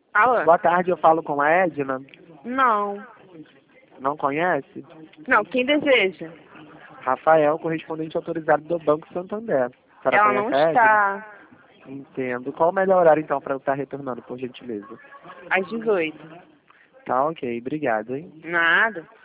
Alô? Boa tarde, eu falo com a Edna. Não. Não conhece? Não, quem deseja? Rafael, correspondente autorizado do Banco Santander. A senhora Ela não conhece a Edna? está Entendo. Qual o melhor horário, então, para eu estar retornando, por gentileza? às 18. Tá ok, obrigado, hein? Nada.